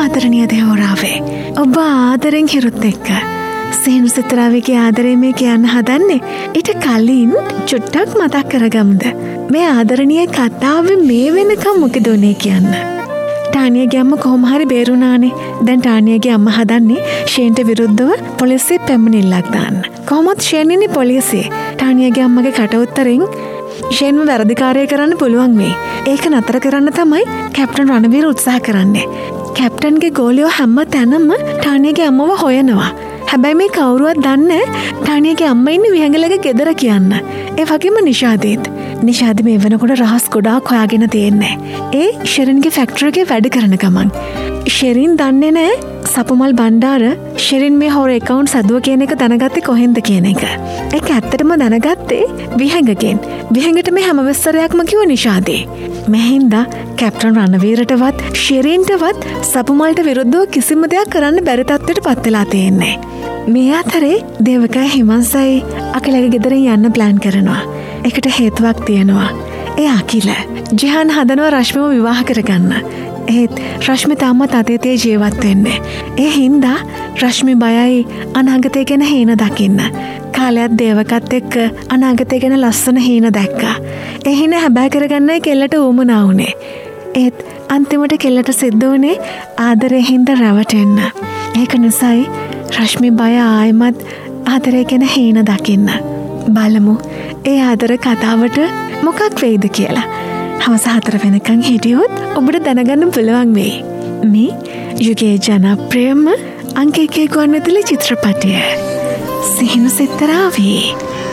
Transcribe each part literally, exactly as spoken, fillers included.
ආදරණීය දෙවරාවේ ඔබ ආදරෙන් හිරුත් එක්ක සිහින සිතරාවේගේ ආදරේ මේ කියන්න හදන්නේ. ඊට කලින් චුට්ටක් මතක් කරගමුද මේ ආදරණීය කතාවේ මේ වෙනකම් මොකද උනේ කියන්න. ටානියගේ අම්මා කොහොම හරි බේරුණානේ. දැන් ටානියගේ අම්මා හදන්නේ ෂේන්ට විරුද්ධව පොලිසිය පැමිණිල්ලක් දාන්න. කොහොමද ෂේන් ඉන්නේ පොලිසියේ? ටානියගේ අම්මගේ කට උත්තරින් ෂේන්ව වැරදිකාරය කරන්න පුළුවන් මේ. ඒක නතර කරන්න තමයි කැප්ටන් රණවීර උත්සාහ කරන්නේ. කැප්ටන්ගේ ගෝලියෝ හැම තැනම ටානියගේ අම්මව හොයනවා. හැබැයි මේ කවුරුවත් දන්නේ ටානියගේ අම්මා ඉන්නේ විහංගලගේ ගෙදර කියන්න. ඒ වගේම නිෂාදීත්. නිෂාදි මේ වෙනකොට රහස් ගොඩාක් හොයාගෙන තියෙන්නේ. ඒ ෂෙරින්ගේ ෆැක්ටරි එකේ වැඩ කරන ගමන්. ෂෙරින් දන්නේ නැහැ සපුමල් බණ්ඩාර ෂෙරින් මේ හොර account සදුව කියන එක දැනගත්තේ කොහෙන්ද කියන එක. ඒක ඇත්තටම දැනගත්තේ විහංගගෙන්. විහංගට මේ හැම වෙස්සරයක්ම කිව්ව නිෂාදි. මෙහින්දා කැප්ටන් රණවීරටවත් ෂෙරින්ටවත් සපුමල්ට විරුද්ධව කිසිම දෙයක් කරන්න බැරි තත්ත්වයට පත් වෙලා තියෙන්නේ. මේ අතරේ දේවකා හිමන්සයි අකිලගේ ගෙදරින් යන්න ප්ලෑන් කරනවා. ඒකට හේතුවක් තියෙනවා. ඒ අකිල ජිහාන් හදනවා රශ්මිව විවාහ කරගන්න. ඒත් රශ්මි තාමත් අතීතයේ ජීවත් වෙන්නේ. ඒ හින්දා රශ්මි බයයි අනාගතය ගැන හීන දකින්න. කාලයක් දේවකත් එක්ක අනාගතය ගැන ලස්සන හීන දැක්කා. ඒ හීන හැබෑ කරගන්නයි කෙල්ලට උවමනා වුණේ. ඒත් අන්තිමට කෙල්ලට සිද්ධ වුණේ ආදරේ හින්දා රැවටෙන්න. ඒක නිසායි රශ්මි බය ආයමත් ආදරය ගැන හීන දකින්න. බලමු ඒ ආදර කතාවට මොකක් වෙයිද කියලා. හවස හතර වෙනකන් හිටියොත් ඔබට දැනගන්න පුළුවන් වෙයි. මේ යුගයේ ජනප්‍රියම අංක එකේ ගුවන්විදුලි චිත්‍රපටය සිහින සිතරාවේ.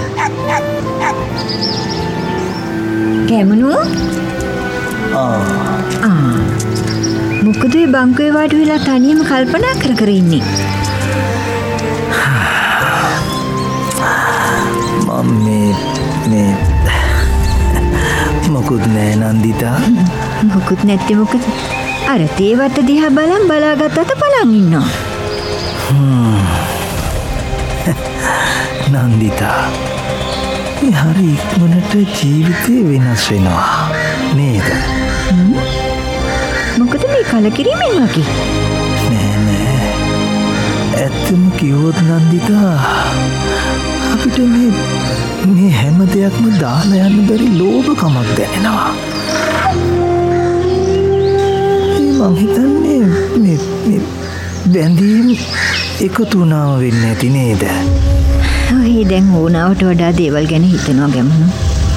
කැමනු ආ මොකද මේ බංකුවේ වාඩි වෙලා තනියම කල්පනා කර කර ඉන්නේ? මම මේ මොකුත් නෑ නන්දිතා. මොකුත් නැත්තේ මොකද? අර තේවත දිහා බලන් බලාගත්තට බලන් ඉන්නවා. නන්දිතා මේ හරි ඉක්මනට ජීවිතේ වෙනස් වෙනවා නේද? මොකද මේ කලකිරීමෙන් වගේ? නෑ නෑ ඇත්තම කිව්වොත් නන්දිතා අපිට මේ මේ හැම දෙයක්ම දාලා යන්න බැරි ලෝභකමක් දැනෙනවා. මං හිතන්නේ මේ මේ බැඳීම් එකතු වුණාම වෙන්නේ නැති නේද? ඔය දැන් ඕනාවට වඩා දේවල් ගැන හිතනවා ගැමුණු.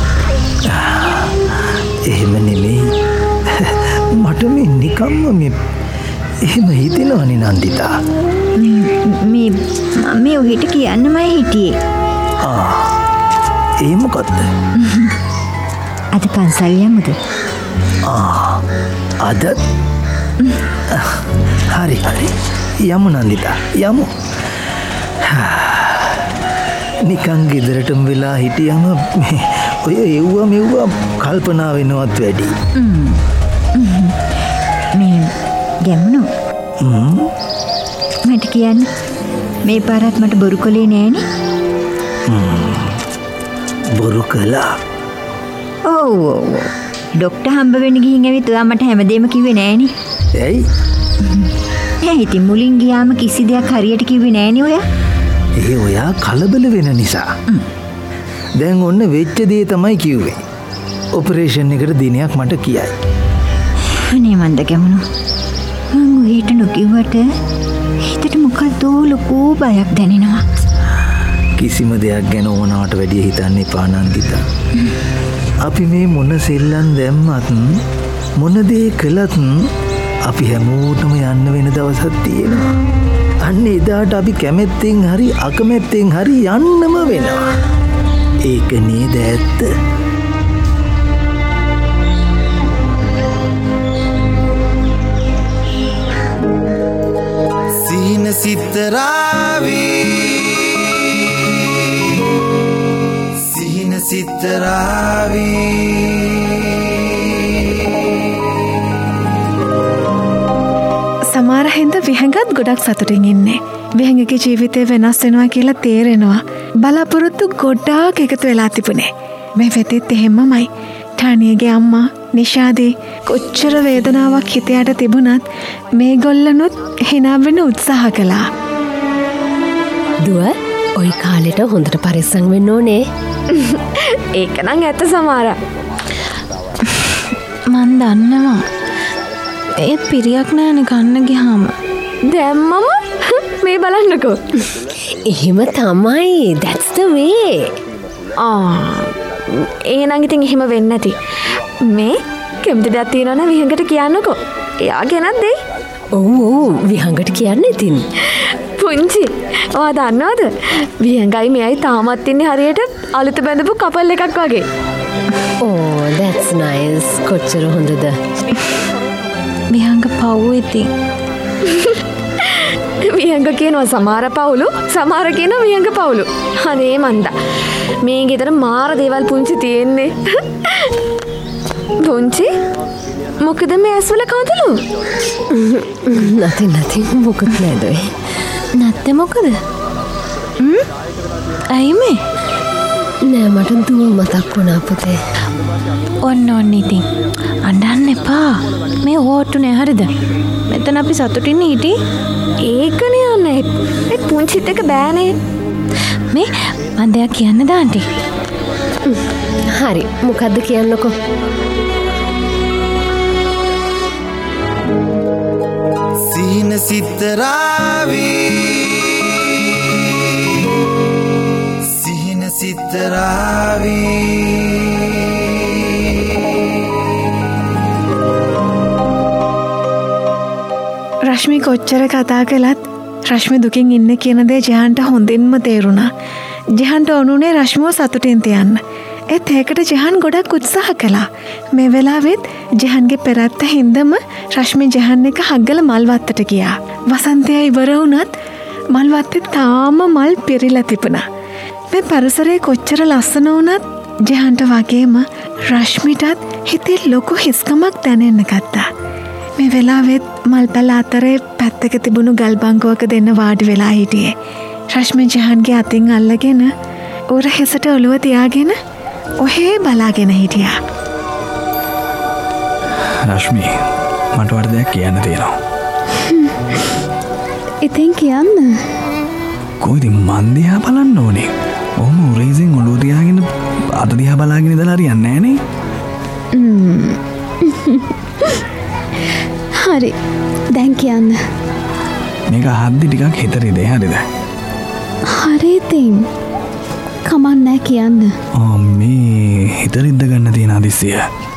එහෙම නෙමෙයි. මට මේ නිකම්ම මේ එහෙම හිතෙනවනේ නන්දිතා. මේ මේ ඔහෙට කියන්නමයි හිටියේ. ආ ඒ මොකද්ද? අද පන්සල් යමුද? ආ අද හරි හරි යමු නන්දිතා යමු. නිකන් ගෙදරටම වෙලා හිටියම ඔය එව්වා මෙව්වා කල්පනා වෙනවත් වැඩි. මේ ගැමුණු මට කියන්න මේ පාරත් මට බොරු කළේ නෑනේ. බොරු කළා? ඔව් ඔව් ඩොක්ටර් හම්බ වෙන්න ගිහින් ඇවිත් ඔයා මට හැමදේම කිව්වේ නෑනේ. ඇයි? ඈ ඉතින් මුලින් ගියාම කිසි දෙයක් හරියට කිව්වේ නෑනේ ඔයා. ඒ ඔයා කලබල වෙන නිසා. දැන් ඔන්න වෙච්ච දේ තමයි කිව්වේ. ඔපරේෂන් එකට දිනයක් මට කියයි. අනේ මන්ද ගැමුණු. මං ඔහෙට නොකිව්වට හිතට මොකද්ද ලොකු බයක් දැනෙනවා. කිසිම දෙයක් ගැන ඕනවට වැඩිය හිතන්න එපා නන්දිතා. අපි මේ මොන සෙල්ලම් දැම්මත් මොන දේ කළත් අපි හැමෝටම යන්න වෙන දවසක් තියෙනවා. අන්න එදාට අපි කැමැත්තෙන් හරි අකමැත්තෙන් හරි යන්නම වෙනවා. ඒක නේද ඇත්ත? සිහින සිතරාවේ සිහින සිතරාවේ සමහර හින්දා විහංගත් ගොඩක් සතුටින් ඉන්නේ. විහංගගේ ජීවිතේ වෙනස් වෙනවා කියලා තේරෙනවා. බලාපොරොත්තු ගොඩාක් එකතු වෙලා තිබුණේ. මේ වෙතෙත් එහෙමමයි. වික්ටානියගේ අම්මා නිෂාදේ කොච්චර වේදනාවක් හිතයට තිබුණත් මේ ගොල්ලනුත් හිනාවෙන උත්සාහ කළා. දුව ඔයි කාලෙට හොඳට පරිස්සම් වෙන්න ඕනේ. ඒක නම් ඇත්ත සමාරා. මන් දන්නවා. ඒ පිරියක් නෑනේ ගන්න ගියාම. දැම්මම මේ බලන්නකෝ. එහෙම තමයි. That's the way. ආ එහෙනම් ඉතින් එහෙම වෙන්නේ නැති. මේ කැමති දෙයක් තියෙනවනම් විහංගට කියන්නකෝ. එයා ගෙනත් දෙයි. ඔව් ඔව් විහංගට කියන්න ඉතින්. පුංචි ඔයා දන්නවද විහංගයි මෙයයි තාමත් ඉන්නේ හරියට අලුත බැඳපු කපල් එකක් වගේ. Oh that's nice. කොච්චර හොඳද. විහංග පව් ඉතින්. විහංග කියනවා සමහර පවුලු සමහර කියනවා විහංග පවුලු. අනේ මන්දා මේ ගෙදර මාර දේවල් පුංචි තියෙන්නේ. පුංචි මොකද මේ ඇස්වල කඳුළු? nothing nothing මොකද නේද? නැත්තේ මොකද? හ්ම්? ඇයි මේ? නෑ මට දුව මතක් වුණා පුතේ. ඔන්න ඔන්න ඉතින් අඬන්න එපා. මේ හොට්ටුනේ හරිද? මෙතන අපි සතුටින් හිටි. ඒකනේ යන්නේ. ඒ පුංචිත් එක බෑනේ. මේ මන් දෙයක් කියන්න දාන්ටි. හරි මොකද්ද කියන්නකෝ. සිහින සිතරාවී සිහින සිතරාවී රශ්මි කොච්චර කතා කළත් රශ්මි දුකින් ඉන්න කියන දේ ජහන්ට හොඳින්ම තේරුණා. ජහන්ට ඕනුනේ රශ්මිව සතුටින් තියන්න. ඒත් ඒකට ජහන් ගොඩක් උත්සාහ කළා. මේ වෙලාවෙත් ජහන්ගේ පෙරත්ත හින්දම රශ්මි ජහන් එක හග්ගල මල්වත්තට ගියා. වසන්තය ඉවර වුණත් මල්වත්තේ තාම මල් පිරීලා තිබුණා. මේ පරිසරය කොච්චර ලස්සන වුණත් ජහන්ට වගේම රශ්මිටත් හිතේ ලොකු හිස්කමක් දැනෙන්න ගත්තා. මේ වෙලාවෙත් මල්පැල අතරේ පැත්තක තිබුණු ගල් බංගුවක දෙන්න වාඩි වෙලා හිටියේ. රශ්මි ජහන්ගේ අතින් අල්ලගෙන උර හිසට ඔළුව තියාගෙන ඔහේ බලාගෙන හිටියා. රශ්මි මට වඩ දෙයක් කියන්න තියෙනවා. ඉතින් කියන්න. කොයිද මන් දිහා බලන්න ඕනේ? ඔහොම උරේසින් ඔළුව තියාගෙන අත දිහා බලාගෙන ඉඳලා හරියන්නේ නෑනේ. හරි දැන් කියන්න. මේක අහද්දි ටිකක් හිත රිදේ හරිද? හරි ඉතින් කමක් නෑ කියන්න. ආ මේ හිත රිද්ද ගන්න තියෙන හදිස්සිය.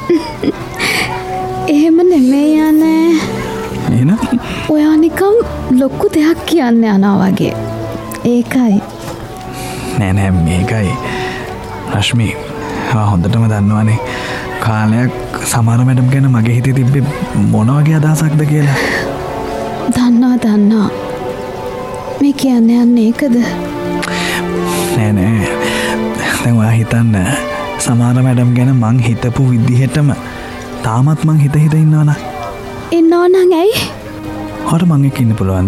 එහෙම නෙමෙයි යන්නේ. එහෙනම් ඔයා නිකම් ලොකු දෙයක් කියන්න යනවා වගේ. ඒකයි. නෑ නෑ මේකයි. රශ්මි ආ හොඳටම දන්නවනේ කාලයක් සමහර මැඩම් ගැන මගේ හිතේ තිබ්බේ මොන වගේ අදහසක්ද කියලා. දන්නවා දන්නවා. මේ කියන්නේ යන්නේ ඒකද? නෑ නෑ. දැන් ඔයා හිතන්න සමහර මැඩම් ගැන මං හිතපු විදිහටම තාමත් මං හිත හිත ඉන්නවනම්. ඉන්නවනම් ඇයි? හොර මං එක්ක ඉන්න පුළුවන්ද?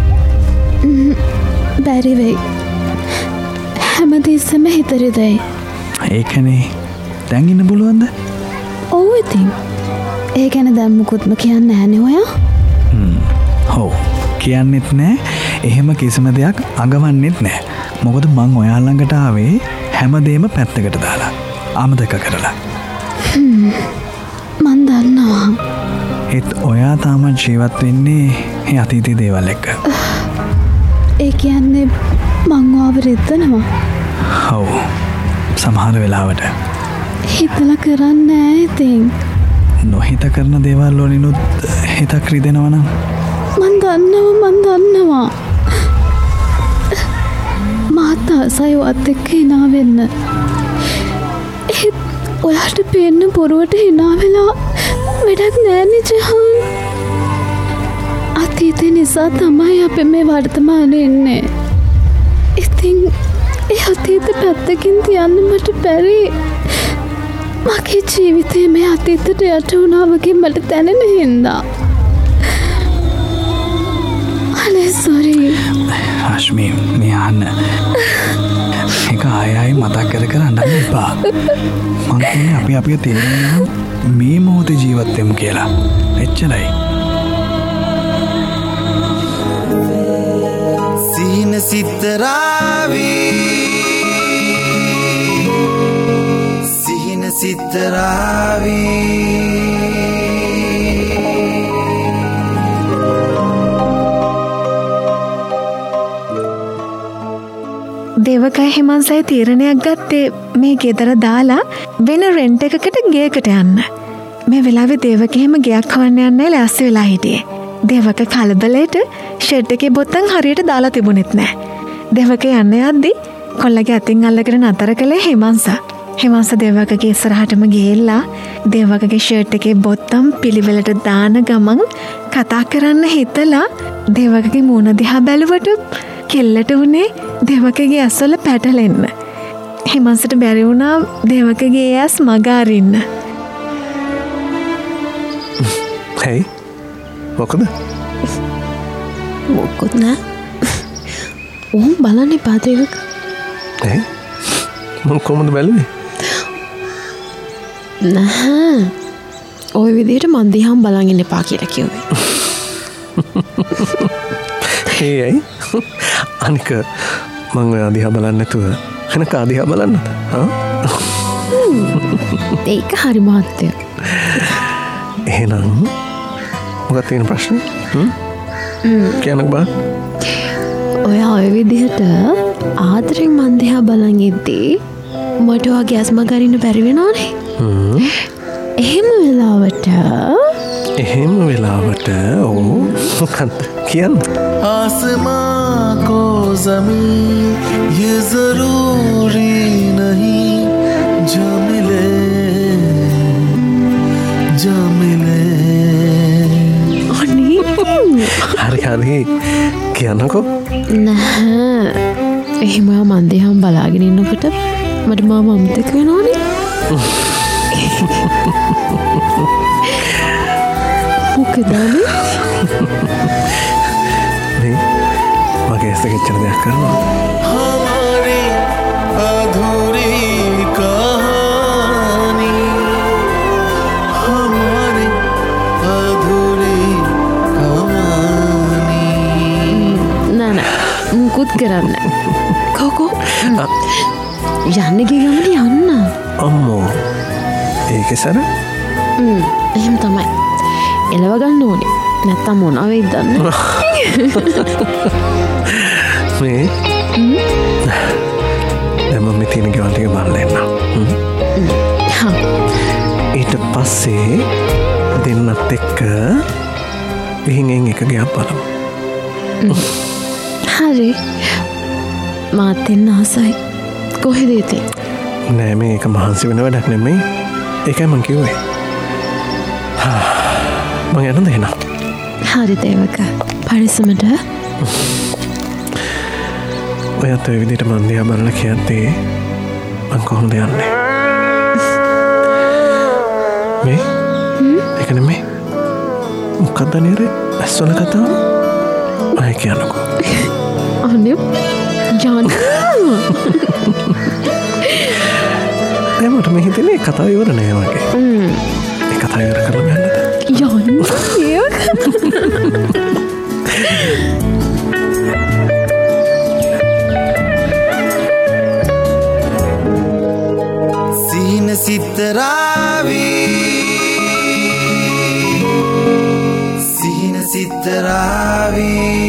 බැරි වෙයි. හැමදෙස්සම හිත රිදෙයි. ඒකනේ. දැන් ඉන්න පුළුවන්ද? ඔව් ඉතින්. ඒ ගැන දැන් මුකුත්ම කියන්න නෑනේ ඔයා. හ්ම්. ඔව්. කියන්නෙත් නෑ. එහෙම කිසිම දෙයක් අඟවන්නෙත් නෑ. මොකද මං ඔයා ළඟට ආවේ හැමදේම පැත්තකට දාලා අමතක කරලා. හ්ම්. මන් දන්නවා. ඒත් ඔයා තාමත් ජීවත් වෙන්නේ ඒ අතීතයේ දේවල් එක්ක. ඒ කියන්නේ මං ඔයාව රිද්දනවා. ඔව්. සමහර වෙලාවට හිතලා කරන්නේ නෑ ඉතින්. නොහිත කරන දේවල් වලිනුත් හිතක් රිදෙනවා නම් මන් දන්නවා මන් දන්නවා. මාත් ආසයි වත් එක්ක hina වෙන්න. ඒත් ඔයාට පේන්න බොරුවට hina වෙලා වැඩක් නෑනේ ජහන්. අතීතේ නිසා තමයි අපි මේ වර්තමානයේ ඉන්නේ. ඉතින් ඒ අතීත පැත්තකින් තියන්න මට බැරි. මගේ ජීවිතේ මේ අතීතයට යට වුණා වගේ මට දැනෙන හින්දා. අනේ සෝරි. රශ්මි මේ අහන්න. ඒක ආය ආය මතක් කර කර අඬන්න එපා. මං කියන්නේ අපි අපිව තේරුම් මේ මොහොතේ ජීවත් වෙමු කියලා. එච්චරයි. සිහින සිතරාවී සිහින සිතරාවී දේවකයි හිමන්සයි තීරණයක් ගත්තේ මේ ගෙදර දාලා වෙන රෙන්ට් එකකට ගේකට යන්න. මේ වෙලාවේ දේවක එහෙම ගයක් හොයන්න යන්නේ ලෑස්ති වෙලා හිටියේ. දේවක කලබලයට ෂෙඩ් එකේ බොත්තම් හරියට දාලා තිබුණෙත් නැහැ. දේවක යන්න යද්දි කොල්ලගේ අතින් අල්ලගෙන නතර කළේ හිමන්ස. හිමන්ස දේවකගේ ඉස්සරහටම ගිහිල්ලා දේවකගේ ෂර්ට් එකේ බොත්තම් පිළිවෙලට දාන ගමන් කතා කරන්න හිතලා දේවකගේ මූණ දිහා බැලුවට කෙල්ලට උනේ දේවකගේ ඇස්වල පැටලෙන්න. හිමන්සට බැරි වුණා දේවකගේ ඇස් මග අරින්න. හේ මොකද? මොකුත් නෑ. ඕම් බලන්න එපා දේවක. ඈ මම කොහොමද බැලුවේ? නැහැ. ওই විදිහට මන් දිහාම බලන් ඉන්න එපා කියලා කිව්වේ. ඒයි අනික මං ඔයා දිහා බලන්නේ නැතුව වෙන කා දිහා බලන්නද? හා? ඒක හරි මහත්තයා. එහෙනම් මොකක්ද තියෙන ප්‍රශ්නේ? හ්ම්? කියන්නක බා. ඔයා ඔය විදිහට ආදරෙන් මන් දිහා බලන් ඉද්දී මට ඔයාගේ ඇස් මග අරින්න බැරි වෙනවනේ. හ්ම්. එහෙම වෙලාවට එහෙම වෙලාවට ඕ මොකක්ද කියන්න? आसमां को ज़मीन ये ज़रूरी नहीं जो मिले जो मिले අනේ හරි හරි කියන්නකෝ. නැහැ. එහෙම මන් දිහාම බලාගෙන ඉන්නකොට මට මාව අමතක වෙනවනේ. මොකද මේ? මගේ ඇස කෙච්චර දෙයක් කරනවා. हमारी अधूरी कहानी हमारी अधूरी कहानी නෑ නෑ මුකුත් කරන්න. කෝකෝ යන්න ගිය ගමන යන්න. අම්මෝ ඒකේ සර? හ්ම් එහෙම තමයි. එලව ගන්න ඕනේ. නැත්තම් මොනවා වෙයිද දන්නේ. මේ දැන් මම මේ තියෙන ගෙවල් ටික බලලා එන්නම්. හා ඊට පස්සේ දෙන්නත් එක්ක විහිංගෙන් එක ගයක් බලමු. හරි. මාත් එන්න ආසයි. කොහෙද ඉතින්? නෑ මේක මහන්සි වෙන වැඩක් නෙමෙයි. ඒකයි මං කිව්වේ. මං යන්න දෙන්නම්. හරි දේවක. පරිස්සමට. ඔයත් ඔය විදිහට මන් දිහා බලලා කියද්දී මං කොහොමද යන්නේ? මේ? ඒක නෙමෙයි. මොකක්ද නේරේ? ඇස්වල කතාව? ආය කියන්නකෝ. අනේ ජාන. දැන් මට මේ හිතෙන්නේ කතාව ඉවර නෑ වගේ. හ්ම්. ඒ කතාව ඉවර කරලා යන්නද? යන්න. ඒක. සිහින සිතරාවී සිහින සිතරාවී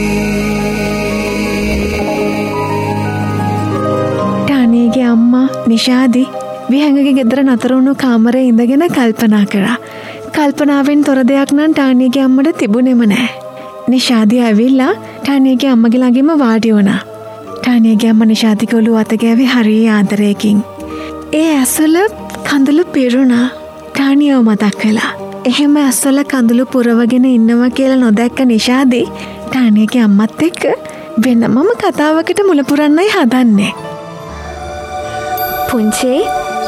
ටානියගේ අම්මා නිෂාදි විහඟගේ ගෙදර නතර වුණු කාමරේ ඉඳගෙන කල්පනා කරා. කල්පනාවෙන් තොර දෙයක් නම් ටානියගේ අම්මට තිබුණෙම නැහැ. නිෂාදි ඇවිල්ලා ටානියගේ අම්මගේ ළඟින්ම වාඩි වුණා. ටානියගේ අම්මා නිෂාදිගේ ඔළුව අත ගෑවේ හරිය ආදරයකින්. ඒ ඇස්වල කඳුළු පිරුණා. ටානියව මතක් වෙලා. එහෙම ඇස්වල කඳුළු පුරවගෙන ඉන්නවා කියලා නොදැක්ක නිෂාදි ටානියගේ අම්මත් එක්ක වෙනමම කතාවකට මුල පුරන්නයි හදන්නේ. පුංචි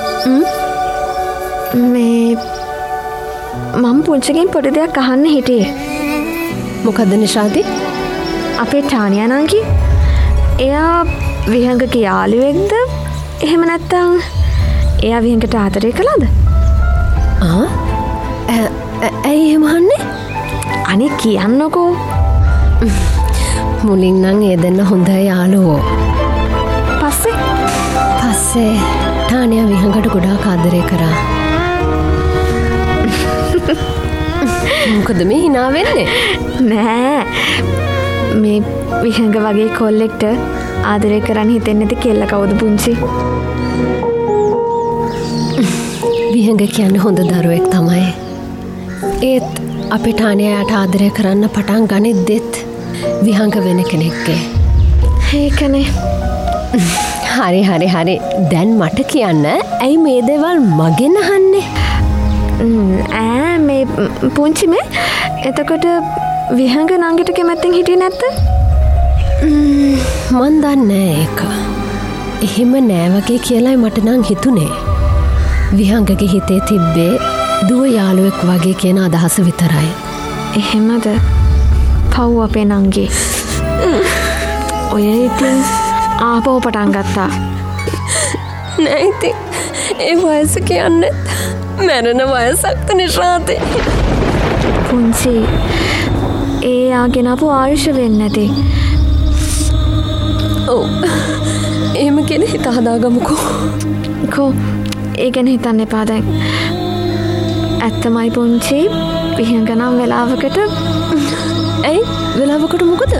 මේ මම පුංචිගෙන් පොඩි දෙයක් අහන්න හිටියේ. මොකද්ද නිෂාදි? අපේ ටානියා නංගි එයා විහඟගේ යාළුවෙක්ද එහෙම නැත්තං එයා විහඟට ආතරය කළාද? ඇයි එහෙමහන්නේ? අනි කියන්නකෝ. මුලින් නං ඒ දෙන්න හොඳ යාළුවෝ. පස්සේ පස්සේ ටානයා විහඟට ගොඩාක් ආදරය කරා. මොකද මේ හිනා වෙන්නේ? නෑ මේ විහඟ වගේ කොල්ලෙක්ට ආදරය කරන්න හිතෙන්නේ නැති කෙල්ල කවුද පුංචි? විහඟ කියන්නේ හොඳ දරුවෙක් තමයි. ඒත් අපේ ටානයාට ආදරය කරන්න පටන් ගනිද්දෙත් විහඟ වෙන කෙනෙක්ගේ. ඒකනේ. හරි හරි හරි. දැන් මට කියන්න ඇයි මේ දේවල් මගෙන් අහන්නේ? ඈ මේ පුංචි මේ එතකොට විහඟ නංගිට කැමැත්තෙන් හිටියේ නැත්ද? මන් දන්නේ ඒක. එහෙම නෑ වගේ කියලායි මට නම් හිතුනේ. විහඟගේ හිතේ තිබ්බේ දුව යාළුවෙක් වගේ කියන අදහස විතරයි. එහෙමද? පව් අපේ නංගි. ඔය ඉතින් ආපහු පටන් ගත්තා. නෑ ඉතින් ඒ වයස කියන්නේ මැරෙන වයසක්ද නිශාතේ. පුංචි ඒ ආගෙන අපු ආයුෂ වෙන්නේ නැති. ඔව් එහෙම කියන හිත හදාගමුකෝ. කෝ ඒ ගැන හිතන්න එපා දැන්. ඇත්තමයි පුංචි විහඟ නම් වෙලාවකට. ඇයි වෙලාවකට මොකද?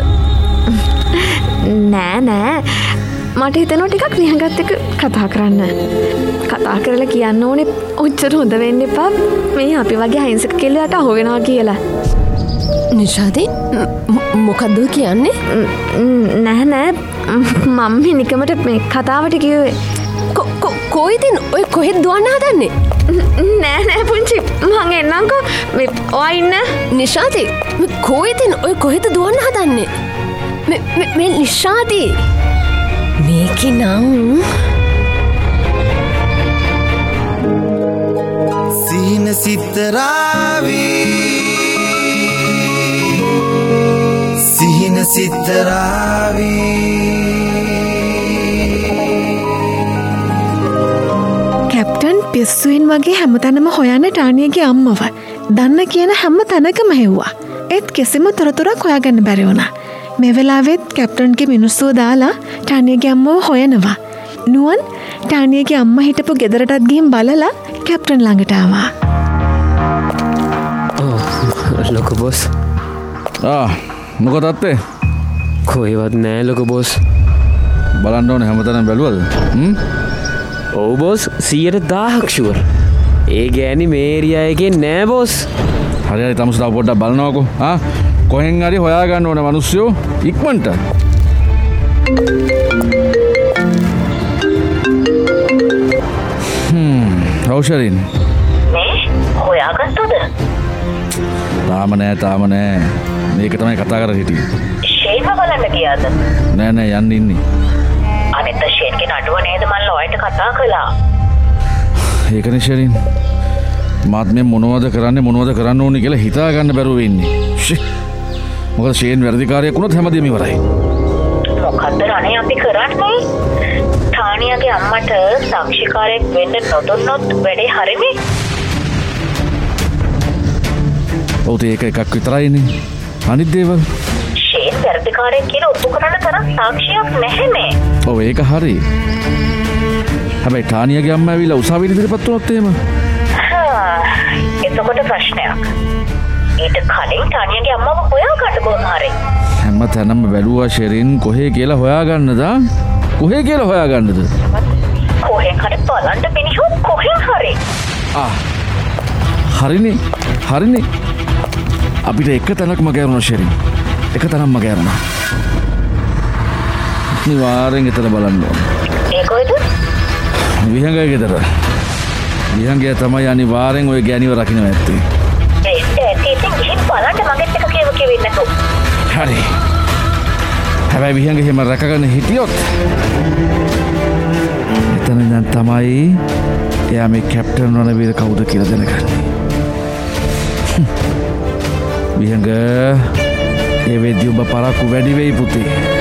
නෑ නෑ මට හිතෙනවා ටිකක් විහඟත් එක්ක කතා කරන්න. කතා කරලා කියන්න ඕනේ ඔච්චර හොඳ වෙන්න එපා මේ අපි වගේ අහිංසක කෙල්ලට අහු වෙනවා කියලා. නිශාති මොකද්ද කියන්නේ? නෑ නෑ මම නිකමට මේ කතාවට කිව්වේ. කොයිදින් ඔය කොහෙද දුවන්න හදන්නේ? නෑ නෑ පුංචි මං එන්නම්කෝ මේ ඔයා ඉන්න. නිශාති කොයිදින් ඔය කොහෙද දුවන්න හදන්නේ? මේ නිශාති මේකේ නම් සිහින සිතරාවී සිහින සිතරාවී කැප්ටන් පිස්සුවෙන් වගේ හැමතැනම හොයන්න ටානියගේ අම්මව දන්න කියන හැම තැනකම හෙව්වා. ඒත් කිසිම තොරතුරක් හොයාගන්න බැරි වුණා. මේ වෙලාවෙත් කැප්ටන්ගේ මිනිස්සුව දාලා ටානියගේ අම්මව හොයනවා. නුවන් ටානියගේ අම්මා හිටපු ගෙදරටත් ගිහින් බලලා කැප්ටන් ළඟට ආවා. ලොකු බොස්. ආ මොකද අත්තේ? කොහෙවත් නෑ ලොකු බොස්. බලන්න ඕනේ හැමතැනම බැලුවද? හ්ම්? ඔව් බොස් සියයට දාහක් ෂුවර්. ඒ ගෑණි මේ ඒරියා එකේ නෑ බොස්. හරි හරි තමුස තව පොඩ්ඩක් බලනවාකෝ. ආ කොහෙන් හරි හොයාගන්න ඕනේ මිනිස්සුયો ඉක්මනට. හ්ම් රෝෂරින් මේ හොයාගත්තද? තාම නෑ තාම නෑ. මේක තමයි කතා කරලා හිටියේ. ෂේන්ව බලන්න ගියාද? නෑ නෑ යන්න ඉන්නේ. අනිත් ෂේන්ගේ නඩුව නේද මම ලොයට කතා කළා. ඒකනේ ෂෙරින්. මාත් මේ මොනවද කරන්නේ මොනවද කරන්න ඕනේ කියලා හිතා ගන්න බැරුව ඉන්නේ. ෂී. මොකද ෂේන් වැඩිකාරයෙක් වුණොත් හැමදේම ඉවරයි. මොකද්ද රණේ අපි කරන්නේ? ටානියාගේ අම්මට සාක්ෂිකාරයෙක් වෙන්න නොදුන්නොත් වැඩේ හරිනේ. ඔව් ඒක එකක් විතරයිනේ. අනිත් දේවල් ෂේන් වැඩිකාරයෙක් කියලා ඔප්පු කරන්න තරම් සාක්ෂියක් නැහැනේ. ඔව් ඒක හරි. හැබැයි ටානියාගේ අම්මා ඇවිල්ලා උසාවියට ඉදිරියපත් වුණොත් එහෙම එතකොට ප්‍රශ්නයක්. ඊට කලින් ටානියාගේ අම්මව හොයාගන්න බොන හරි. හැම තැනම බැලුවා ෂෙරින් කොහේ කියලා හොයාගන්නද? කොහේ කියලා හොයාගන්නද? කොහෙන් හරි බලන්න මිනිහෝ කොහෙන් හරි. ආ හරිනේ හරිනේ. අපිට එක තැනක්ම ගෑරුණා ෂෙරින්. එක තැනක්ම ගෑරුණා. නිවාරෙන් එතන බලන්න ඕන. ඒ කොහෙද? විහංගයේ ගෙදර. විහංගය තමයි අනිවාර්යෙන් ඔය ගෑණිව රකින්න ඇත්තේ. ඒ ඒ ඉතින් ගිහින් බලන්න මගෙත් එක කියව කියවෙන්නේ නැතෝ. හරි. හැබැයි විහංග එහෙම රැකගෙන හිටියොත් එතන දැන් තමයි එයා මේ කැප්ටන් රණවීර කවුද කියලා දැනගන්නේ. විහංග ඒ වෙද්දී ඔබ පරක්කු වැඩි වෙයි පුතේ.